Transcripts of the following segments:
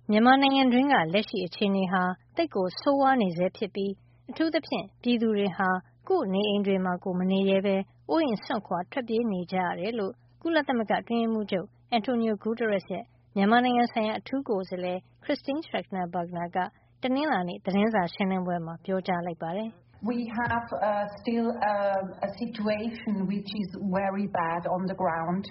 မြန်မာနိုင်ငံတွင်းကလက်ရှိအခြေအနေဟာသိပ်ကိုဆိုးဝါးနေဆဲဖြစ်ပြီးအထူးသဖြင့်ပြည်သူတွေဟာကိုယ့်နေအိမ်တွေမှာကိုမနေရဲဘဲအိုးအိမ်စွန့်ခွာထွက်ပြေးနေကြရတယ်လို့ကုလသမဂ္ဂအတွင်းရေးမှူးချုပ် Antonio Guterres ရဲ့မြန်မာနိုင်ငံဆိုင်ရာအထူးကိုယ်စားလှယ် Christine Schraner Burgener ကတနင်္လာနေ့သတင်းစာရှင်းလင်းပွဲမှာပြောကြားလိုက်ပါတယ်။ We have still a situation which is very bad on the ground.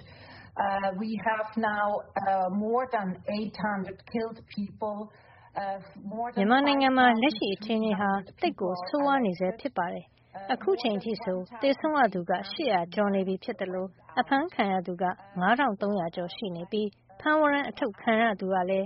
We have now more than 800 killed people. မြန်မာနိုင်ငံမှာလက်ရှိအခြေအနေဟာတိတ်ကိုဆိုးဝါးနေဆဲဖြစ်ပါတယ်။အခုချိန်ထိဆိုသေဆုံးရသူက800ကျော်နေပြီဖြစ်တယ်လို့အဖမ်းခံရသူက9300ကျော်ရှိနေပြီးဖမ်းဝရမ်းအထုတ်ခံရသူကလည်း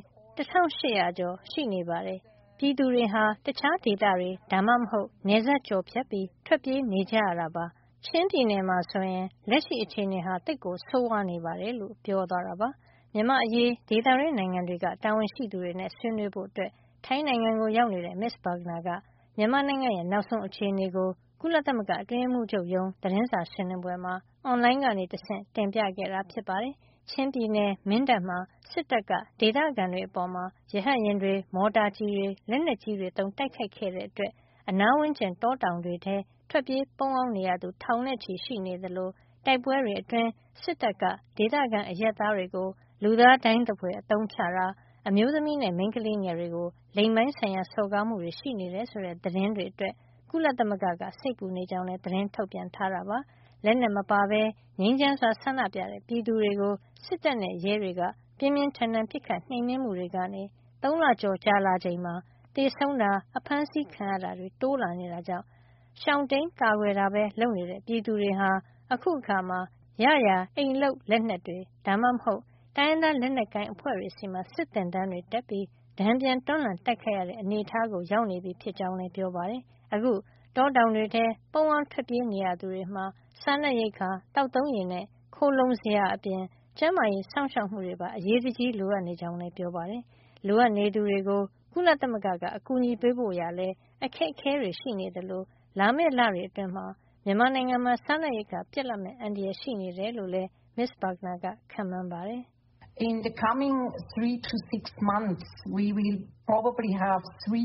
1800ကျော်ရှိနေပါတယ်။ပြည်သူတွေဟာတခြားဒေသတွေဒါမှမဟုတ်နယ်စပ်ကျော်ဖြတ်ပြီးထွက်ပြေးနေကြရတာပါ။ချင်းပြည်နယ်မှာဆိုရင်လက်ရှိအခြေအနေဟာတိတ်ကိုဆိုးဝါးနေပါတယ်လို့ပြောသွားတာပါ။မြန်မာအရေးဒေသရင်းနိုင်ငံတွေကတာဝန်ရှိသူတွေနဲ့ဆွေးနွေးဖို့အတွက်ထိုင်းနိုင်ငံကိုရောက်နေတဲ့ Ms. Burgener ကမြန်မာနိုင်ငံရဲ့နောက်ဆုံးအခြေအနေကိုကုလသမဂ္ဂအတွင်းရေးမှူးချုပ်ရုံးသတင်းစာရှင်းလင်းပွဲမှာအွန်လိုင်းကနေတဆင့်တင်ပြခဲ့တာဖြစ်ပါတယ်။ချင်းပြည်နယ်မင်းတပ်မှာစစ်တပ်ကဒေသခံတွေအပေါ်ရဟတ်ယာဉ်တွေမော်တာကြီးတွေလက်နက်ကြီးတွေသုံးတိုက်ခိုက်ခဲ့တဲ့အတွက်အနားဝန်းကျင်တောတောင်တွေထဲထွက်ပြေးပုန်းအောင်းနေရသူထောင်နဲ့ချီရှိနေသလိုတိုက်ပွဲတွေအတွင်းစစ်တပ်ကဒေသခံအရပ်သားတွေကိုလူသားဒိုင်းသဖွယ်အသုံးချတာအမျိုးသမီးနဲ့မိန်းကလေးငယ်တွေကိုလိင်ပိုင်းဆိုင်ရာစော်ကားမှုတွေရှိနေတယ်ဆိုတဲ့သတင်းတွေအတွက်ကုလသမဂ္ဂကစိတ်ပူနေကြောင်းလည်းသတင်းထုတ်ပြန်ထားတာပါလက်နက်မပါဘဲငြိမ်းချမ်းစွာဆန္ဒပြတဲ့ပြည်သူတွေကိုစစ်တပ်နဲ့ရဲတွေကပြင်းပြင်းထန်ထန်ပစ်ခတ်နှိမ်နင်းမှုတွေကနေ3လကျော်ကြာလာချိန်မှာသေဆုံးတာအဖမ်းဆီးခံရတာတွေတိုးလာနေတာကြောင့်ရှောင်တိန်ကာကွယ်တာပဲလုပ်နေတဲ့ပြည်သူတွေဟာအခုအခါမှာရအိမ်လုပ်လက်နက်တွေဒါမှမဟုတ်တိုင်းရင်းသားလက်နက်ကိုင်အဖွဲ့တွေစီမှာစစ်သင်တန်းတွေတက်ပြီးဒဏ်ပြန်တွန်းလှန်တိုက်ခိုက်ရတဲ့အနေအထားကိုရောက်နေပြီဖြစ်ကြောင်းလည်းပြောပါတယ်။အခုတောတောင်တွေထဲပုန်းအောင်ထွက်ပြေးနေရသူတွေမှာစားနပ်ရိက္ခာတောက်သုံးရည်နဲ့ခိုလုံစရာအပြင်ကျန်းမာရေးစောင့်ရှောက်မှုတွေပါအရေးတကြီးလိုအပ်နေကြောင်းလည်းပြောပါတယ်။လိုအပ်နေသူတွေကိုကုလသမဂ္ဂကအကူအညီပေးဖို့ရလဲအခက်အခဲတွေရှိနေတယ်လို့လာမယ့်လတွေအတွင်းမှာမြန်မာနိုင်ငံမှာစားနပ်ရိက္ခာပြတ်လတ်မဲ့အန္တရာယ်ရှိနေတယ်လို့လည်း Ms. Burgener ကခန့်မှန်းပါတယ်။ In the coming 3 to 6 months, we will probably have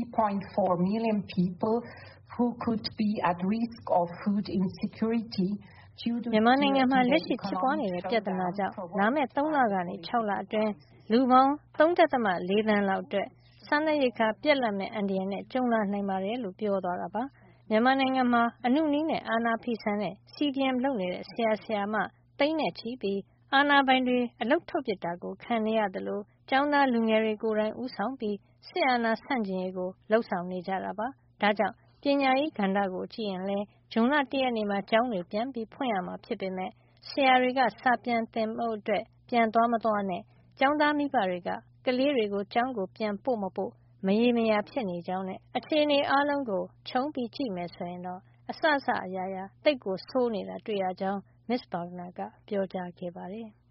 3.4 million people who could be at risk of food insecurity. မြန်မာနိုင်ငံမှာလက်ရှိဖြစ်ပွားနေတဲ့ပြဿနာကြောင့်လာမယ့်3လကနေ6လအတွင်းလူပေါင်း3.4 သန်းလောက်အတွက်စားနပ်ရိက္ခာပြတ်လတ်မဲ့အန္တရာယ်နဲ့ကြုံလာနိုင်ပါတယ်လို့ပြောသွားတာပါ။မြန်မာနိုင်ငံမှာအနုနည်းနဲ့အာဏာဖီဆန်တဲ့ CDM လုပ်နေတဲ့ဆရာဆရာမသိန်းနဲ့ချီပြီးအာဏာပိုင်တွေအလုပ်ထုတ်ပစ်တာကိုခံနေရသလိုကျောင်းသားလူငယ်တွေကိုယ်တိုင်ဦးဆောင်ပြီးစစ်အာဏာဆန့်ကျင်ရေးကိုလှုံ့ဆော်နေကြတာပါ။ဒါကြောင့်ပညာရေးကဏ္ဍကိုကြည့်ရင်လဲဇွန်လ1ရက်နေ့မှာကျောင်းတွေပြန်ပြီးဖွင့်ရမှာဖြစ်ပေမဲ့ဆရာတွေကစာပြန်သင်ဖို့အတွက်ပြန်သွားမသွားနဲ့ကျောင်းသားမိဘတွေကကလေးတွေကိုကျောင်းကိုပြန်ပို့မပို့မရေမရာဖြစ်နေကြောင်းနဲ့အခြေအနေအားလုံးကိုခြုံပြီးကြည့်မယ်ဆိုရင်တော့အစအရာရာသိပ်ကိုဆိုးနေတာတွေ့ရကြောင်း Ms. Burgener ကပြောကြားခဲ့ပါတယ်။